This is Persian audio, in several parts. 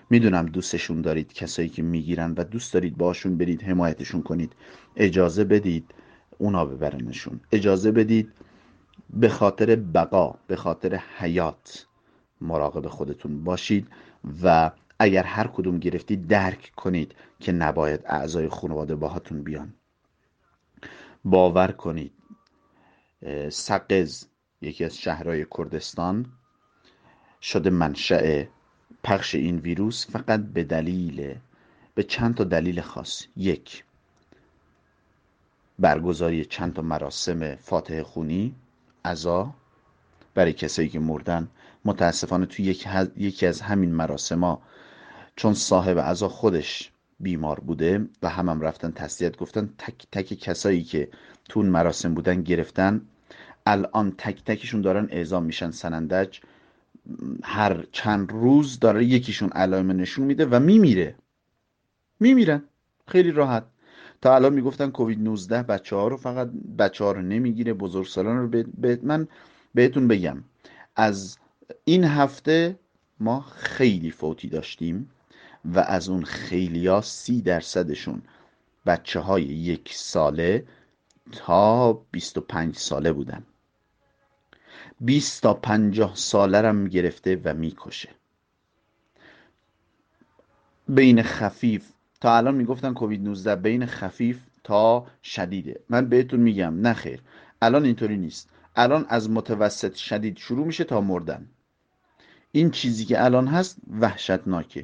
میدونم دوستشون دارید، کسایی که میگیرن و دوست دارید باشون برید حمایتشون کنید. اجازه بدید اونا ببرنشون. اجازه بدید به خاطر بقا، به خاطر حیات مراقب خودتون باشید و اگر هر کدوم گرفتید درک کنید که نباید اعضای خانواده باهاتون بیان. باور کنید سقز، یکی از شهرهای کردستان، شده منشأ پخش این ویروس فقط به چند تا دلیل خاص. یک، برگزاری چند تا مراسم فاتحه خونی، عزا برای کسایی که مردن. متاسفانه توی یکی از همین مراسم چون صاحب عزا خودش بیمار بوده و هم رفتن تسلیت گفتن، تک تک کسایی که تو اون مراسم بودن گرفتن. الان تک تکشون دارن اعزام میشن سنندج. هر چند روز داره یکیشون علائم نشون میده و میمیرن خیلی راحت. تا الان میگفتن کووید 19 بچه ها رو فقط بچه ها رو نمیگیره، بزرگسالان رو من بهتون بگم از این هفته ما خیلی فوتی داشتیم و از اون خیلیا 30% بچه های 1 ساله تا 25 ساله بودن. 20 تا 50 ساله رم گرفته و میکشه. بین خفیف تا الان میگفتن کووید 19 بین خفیف تا شدیده. من بهتون میگم نه خیر، الان اینطوری نیست. الان از متوسط شدید شروع میشه تا مردن. این چیزی که الان هست وحشتناکه.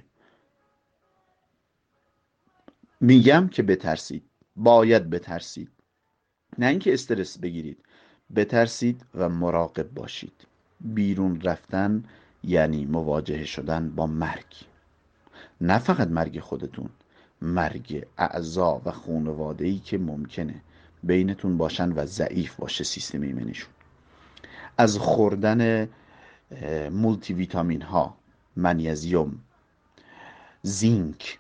میگم که بترسید، باید بترسید، نه اینکه استرس بگیرید، بترسید و مراقب باشید. بیرون رفتن یعنی مواجهه شدن با مرگ. نه فقط مرگ خودتون، مرگ اعضا و خانواده‌ای که ممکنه بینتون باشن و ضعیف باشه سیستم ایمنیشون. از خوردن مولتی ویتامین ها، منیزیم، زینک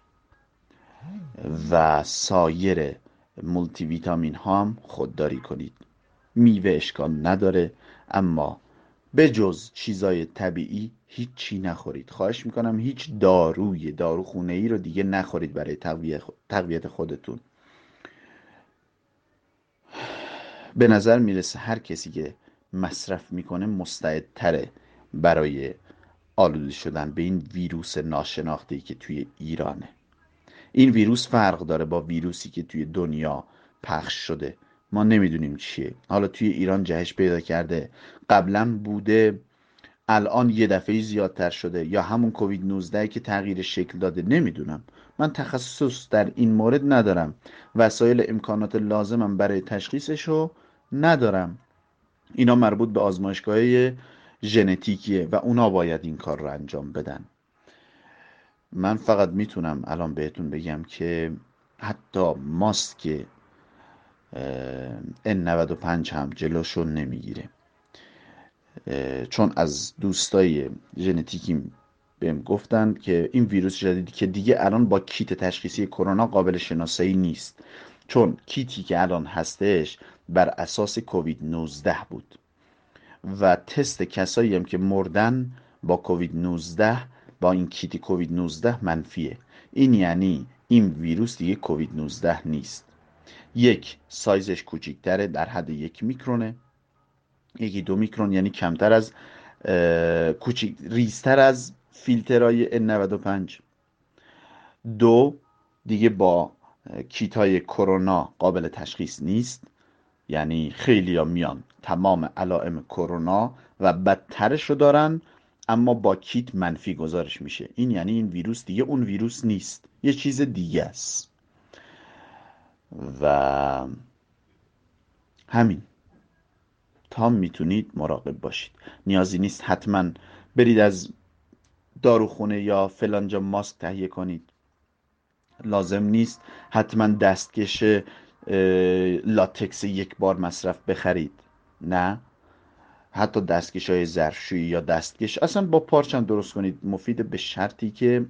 و سایر مولتی ویتامین ها هم خودداری کنید. میوه اشکال نداره، اما به جز چیزای طبیعی هیچی نخورید. خواهش میکنم هیچ داروخونه ای رو دیگه نخورید برای تقویت خودتون. به نظر میرسه هر کسی که مصرف میکنه مستعدتره برای آلوده شدن به این ویروس ناشناخته‌ای که توی ایرانه. این ویروس فرق داره با ویروسی که توی دنیا پخش شده. ما نمیدونیم چیه. حالا توی ایران جهش پیدا کرده، قبلا بوده، الان یه دفعه زیادتر شده، یا همون کووید 19 که تغییر شکل داده. نمیدونم، من تخصص در این مورد ندارم، وسایل امکانات لازمم برای تشخیصشو ندارم. اینا مربوط به آزمایشگاه ژنتیکیه و اونا باید این کار رو انجام بدن. من فقط میتونم الان بهتون بگم که حتی ماسک N95 هم جلوشو نمیگیره. چون از دوستای ژنتیکیم بهم گفتن که این ویروس جدیدی که دیگه الان با کیت تشخیصی کرونا قابل شناسایی نیست، چون کیتی که الان هستش بر اساس کووید 19 بود و تست کسایی هم که مردن با کووید 19 با این کیت کووید 19 منفیه. این یعنی این ویروس دیگه کووید 19 نیست. یک، سایزش کوچیکتره، در حد 1 میکرونه. 1-2 میکرون یعنی کمتر از کوچیک ریزتر از فیلترهای N95. دو، دیگه با کیت های کرونا قابل تشخیص نیست. یعنی خیلی ها میان تمام علائم کرونا و بدترش رو دارن اما با کیت منفی گزارش میشه. این یعنی این ویروس دیگه اون ویروس نیست، یه چیز دیگه است. و همین، تا میتونید مراقب باشید. نیازی نیست حتما برید از داروخونه یا فلانجا ماسک تهیه کنید. لازم نیست حتما دستکش لاتکس 1 بار مصرف بخرید. نه، حتی دستکش های ظرفشویی یا دستکش اصلا با پارچم درست کنید، مفیده، به شرطی که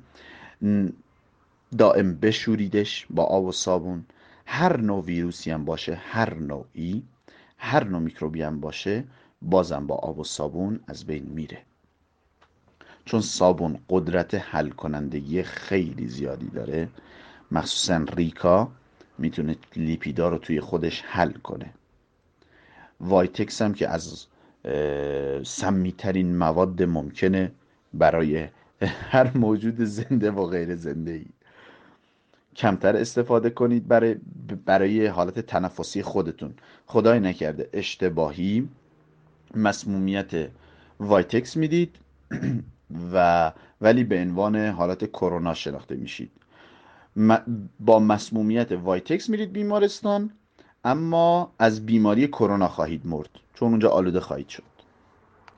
دائم بشوریدش با آب و صابون. هر نوع ویروسی هم باشه، هر نوعی، هر نوع میکروبی هم باشه، بازم با آب و صابون از بین میره. چون صابون قدرت حل کنندگی خیلی زیادی داره، مخصوصا ریکا میتونه لیپیدا رو توی خودش حل کنه. وایتکس هم که از سمی‌ترین مواد ممکنه برای هر موجود زنده و غیر زنده ای. کمتر استفاده کنید برای حالت تنفسی خودتون. خدای نکرده اشتباهی مسمومیت وایتکس میدید و ولی به عنوان حالت کرونا شناخته میشید. با مسمومیت وایتکس میرید بیمارستان، اما از بیماری کرونا خواهید مرد چون اونجا آلوده خواهید شد.